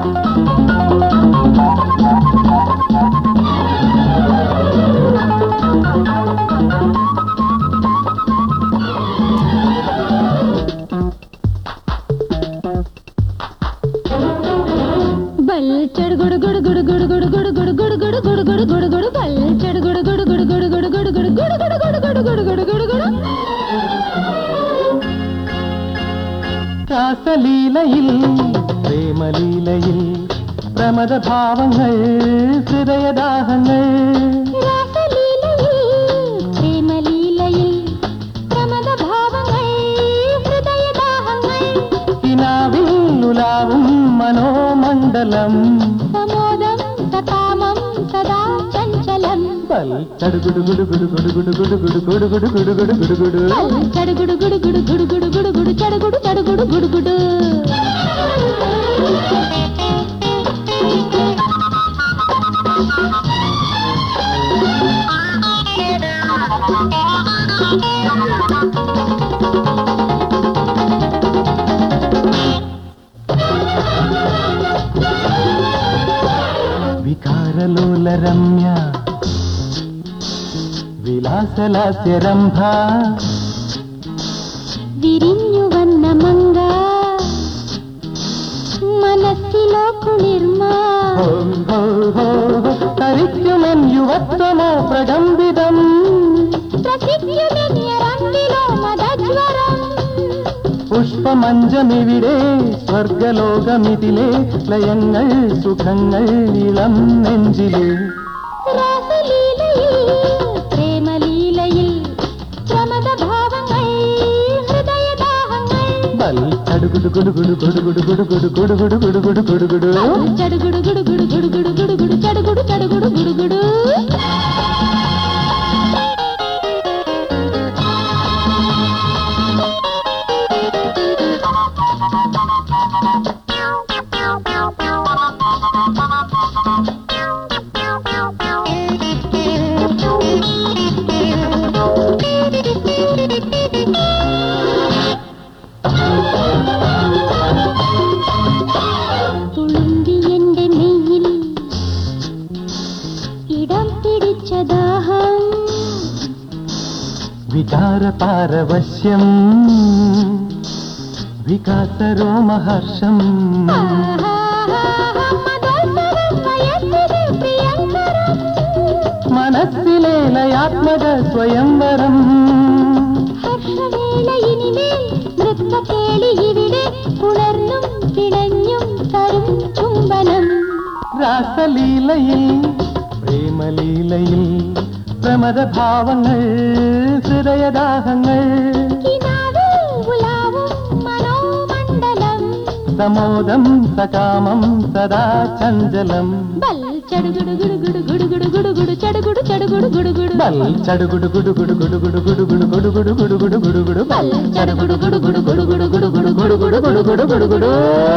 രാസലീലയിൽ പ്രേമലീലയിൽ പ്രമദഭാവങ്ങൾ ഹൃദയദാഹങ്ങൾ പ്രേമലീലയിൽ പ്രമദഭാവങ്ങൾ ഹൃദയദാഹങ്ങൾ കിനാവിൽ ഉലാവും മനോമണ്ഡലം സമോദം സകാമം സദാ ചഞ്ചലം പൽ ചടുകുടു ഗുഡു ഗുഡു ഗുഡു ഗുഡു ഗുഡു ഗുഡു ഗുഡു ഗുഡു ഗുഡു ഗുഡു ഗുഡു ഗുഡു ചടുകുടു ഗുഡു ഗുഡു ഗുഡു ഗുഡു ഗുഡു ഗുഡു ചടുകുടു ചടുകുടു ഗുഡു ഗുഡു വികാരലോല രമ്യ വിലാസലാസ്യരംഭ വിരിഞ്ഞു വന്ന മങ്ക മനസ്സിലോ കുളിർമ തരിക്കുമെൻ യുവത്വമോ പ്രകമ്പിതം പ്രസിദ്ധ്യരംഗിലോ മദജ്വരം പുഷ്പമഞ്ചമിവിടെ സ്വർഗലോകമിതിലെ ലയങ്ങൾ സുഖങ്ങൾ ഇളം നെഞ്ചിലെ രാസലീലയിൽ പ്രേമലീലയിൽ പ്രമദഭാവങ്ങൾ ഹൃദയദാഹങ്ങൾ ബൽ ചടുകുടു ഗുഡു ഗുഡു ഗുഡു ഗുഡു ഗുഡു ഗുഡു ഗുഡു ഗുഡു ഗുഡു ഗുഡു ഗുഡു ഗുഡു ചടുകുടു ഗുഡു ഗുഡു ഗുഡു ഗുഡു ഗുഡു ഗുഡു ചടുകുടു ചടുകുടു ഗുഡു ഗുഡു തുളുമ്പിയെന്റെ നെയ്യിൽ ഇടം പിടിച്ച ദാഹം വികാര പാരവശ്യം വികാസരോമഹർഷം മനസ്സിലെ ലയാത്മക സ്വയംവരം ഹർഷവേളയിനിമേൽ നൃത്തക്കേളി ഇവിടെ ഉണർന്നും പിണഞ്ഞും തരും ചുംബനം രാസലീലയിൽ പ്രേമലീലയിൽ പ്രമദഭാവങ്ങൾ ഹൃദയദാഹങ്ങൾ കിനാവിൽ ഉലാവും മനോമണ്ഡലം സമോദം സകാമം സദാ ചഞ്ചലം ബൽ ചടുകുടു ഗുഡു ഗുഡു ഗുഡു ഗുഡു ഗുഡു ഗുഡു ചടുകുടു ചടുകുടു ഗുഡു ഗുഡു ബൽ ചടുകുടു ഗുഡു ഗുഡു ഗുഡു ഗുഡു ഗുഡു ഗുഡു ഗുഡു ഗുഡു ഗുഡു ഗുഡു ഗുഡു ഗുഡു ബൽ ചടുകുടു ഗുഡു ഗുഡു ഗുഡു ഗുഡു ഗുഡു ഗുഡു ഗുഡു ഗുഡു ഗുഡു ഗുഡു